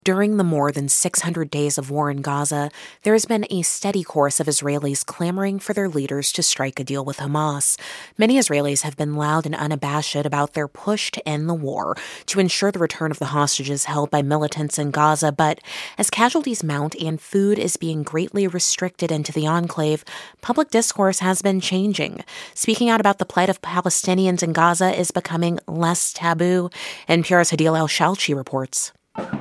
During the more than 600 days of war in Gaza, there has been a steady course of Israelis clamoring for their leaders to strike a deal with Hamas. Many Israelis have been loud and unabashed about their push to end the war, to ensure the return of the hostages held by militants in Gaza. But as casualties mount and food is being greatly restricted into the enclave, public discourse has been changing. Speaking out about the plight of Palestinians in Gaza is becoming less taboo. NPR's Hadil Al-Shalchi reports.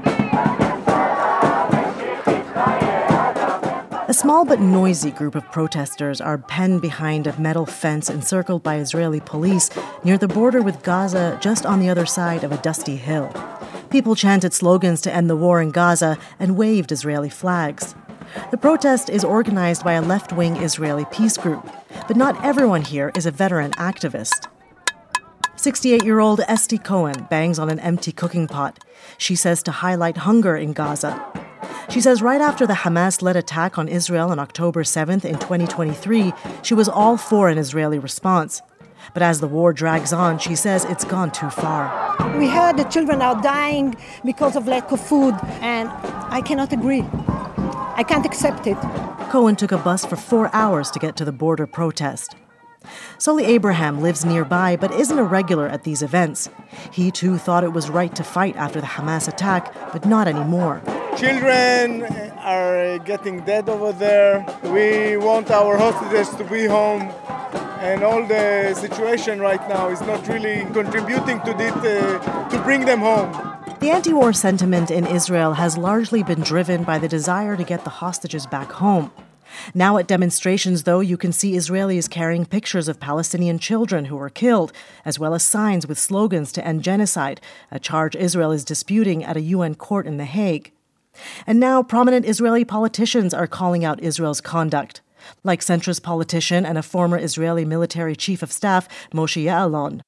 A small but noisy group of protesters are penned behind a metal fence encircled by Israeli police near the border with Gaza, just on the other side of a dusty hill. People chanted slogans to end the war in Gaza and waved Israeli flags. The protest is organized by a left-wing Israeli peace group, but not everyone here is a veteran activist. 68-year-old Esti Cohen bangs on an empty cooking pot. She says to highlight hunger in Gaza. She says right after the Hamas-led attack on Israel on October 7th in 2023, she was all for an Israeli response. But as the war drags on, she says it's gone too far. We heard the children are dying because of lack of food, and I cannot agree. I can't accept it. Cohen took a bus for 4 hours to get to the border protest. Sully Abraham lives nearby but isn't a regular at these events. He too thought it was right to fight after the Hamas attack, but not anymore. Children are getting dead over there. We want our hostages to be home. And all the situation right now is not really contributing to bring them home. The anti-war sentiment in Israel has largely been driven by the desire to get the hostages back home. Now at demonstrations, though, you can see Israelis carrying pictures of Palestinian children who were killed, as well as signs with slogans to end genocide, a charge Israel is disputing at a UN court in The Hague. And now prominent Israeli politicians are calling out Israel's conduct, like centrist politician and a former Israeli military chief of staff, Moshe Ya'alon.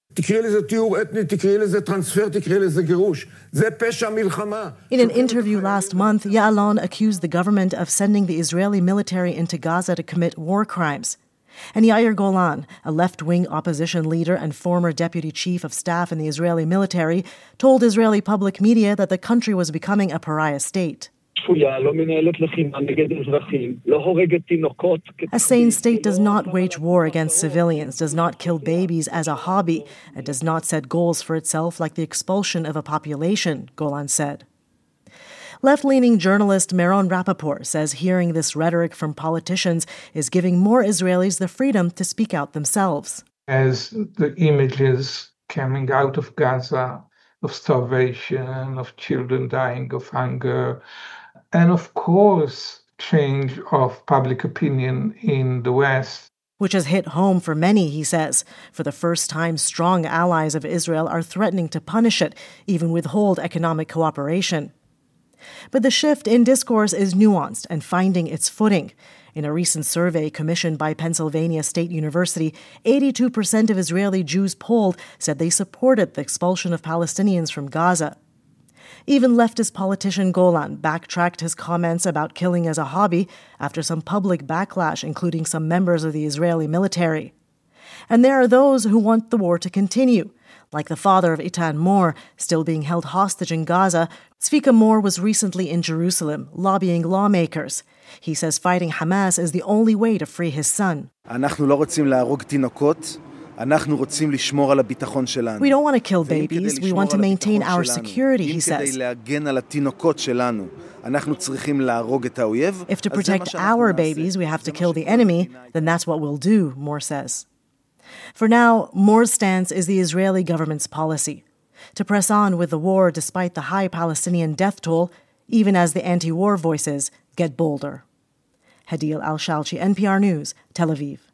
In an interview last month, Ya'alon accused the government of sending the Israeli military into Gaza to commit war crimes. And Yair Golan, a left-wing opposition leader and former deputy chief of staff in the Israeli military, told Israeli public media that the country was becoming a pariah state. A sane state does not wage war against civilians, does not kill babies as a hobby, and does not set goals for itself like the expulsion of a population, Golan said. Left-leaning journalist Meron Rapaport says hearing this rhetoric from politicians is giving more Israelis the freedom to speak out themselves. As the images coming out of Gaza, of starvation, of children dying of hunger, and of course, change of public opinion in the West. Which has hit home for many, he says. For the first time, strong allies of Israel are threatening to punish it, even withhold economic cooperation. But the shift in discourse is nuanced and finding its footing. In a recent survey commissioned by Pennsylvania State University, 82% of Israeli Jews polled said they supported the expulsion of Palestinians from Gaza. Even leftist politician Golan backtracked his comments about killing as a hobby after some public backlash, including some members of the Israeli military. And there are those who want the war to continue, like the father of Itan Mor, still being held hostage in Gaza. Tzvika Mor was recently in Jerusalem, lobbying lawmakers. He says fighting Hamas is the only way to free his son. We don't want to kill babies. We want to maintain our security, he says. If to protect our babies we have to kill the enemy, then that's what we'll do, Mor says. For now, Mor's stance is the Israeli government's policy, to press on with the war despite the high Palestinian death toll, even as the anti-war voices get bolder. Hadil Al-Shalchi, NPR News, Tel Aviv.